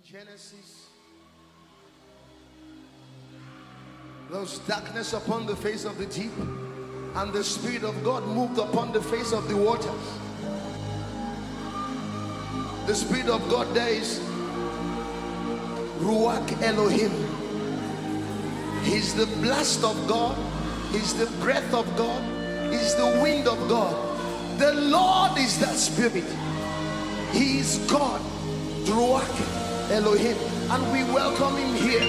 Genesis, there was darkness upon the face of the deep, and the Spirit of God moved upon the face of the waters. The Spirit of God there is Ruach Elohim. He's the blast of God, He's the breath of God, He's the wind of God. The Lord is that Spirit. He is God, Ruach Elohim, and we welcome Him here.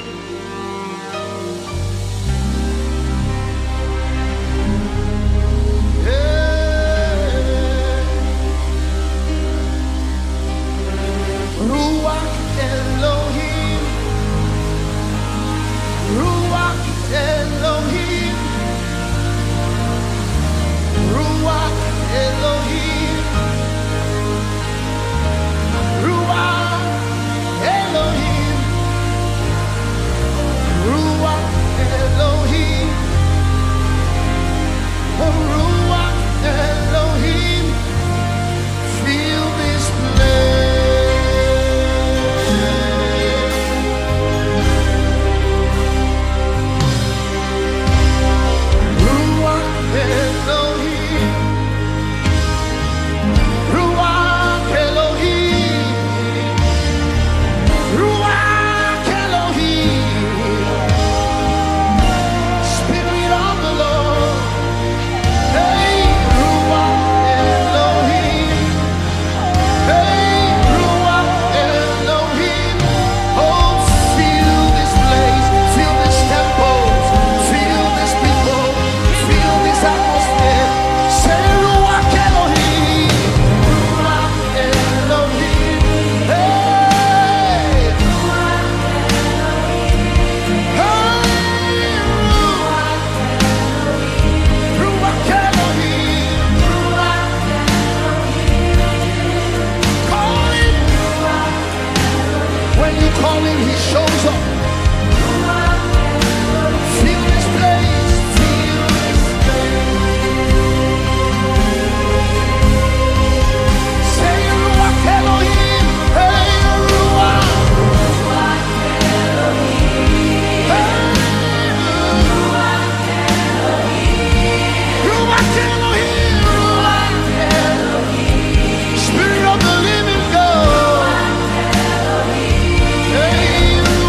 Ruach Elohim, Ruach Elohim, Ruach Elohim, Ruach Elohim, Ruach Elohim, oh Ruach Elohim, fill this place. Ruach Elohim, Ruach Elohim, Ruach Elohim, Spirit of the Lord, hey, Ruach Elohim, hey, Ruach Elohim, oh, fill this place, fill this temple, fill this people, fill this atmosphere, say Ruach Elohim, Ruach Elohim, hey, Ruach Elohim, call him. When you call him, he shows up. Feel this place, feel this place. Say Ruach Elohim, hey Ruach, hey Ruach Elohim, Spirit of the living God, hey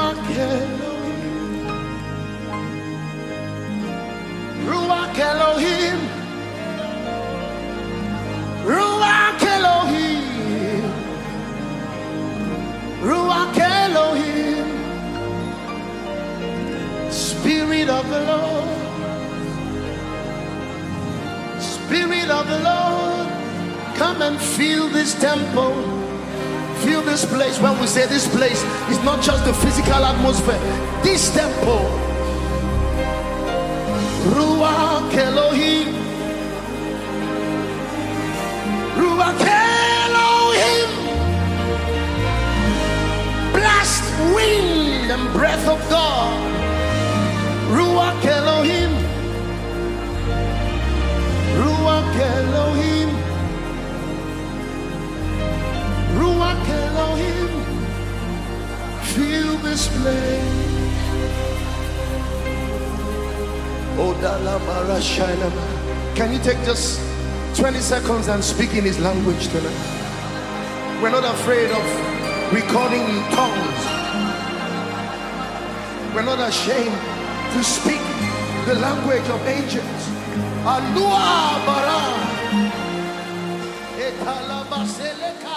Ruach Elohim, Ruach Elohim, Ruach Elohim, Ruach Elohim, Spirit of the Lord, Spirit of the Lord, come and fill this temple, fill this place. When we say this place, it's not just the physical atmosphere, this temple. Ruach Elohim, Ruach Elohim, blast wind and breath of God. Ruach Elohim, Ruach Elohim, Ruach Elohim, fill this place. Oh, can you take just 20 seconds and speak in his language tonight? We're not afraid of recording in tongues. We're not ashamed to speak the language of angels. Alua bara.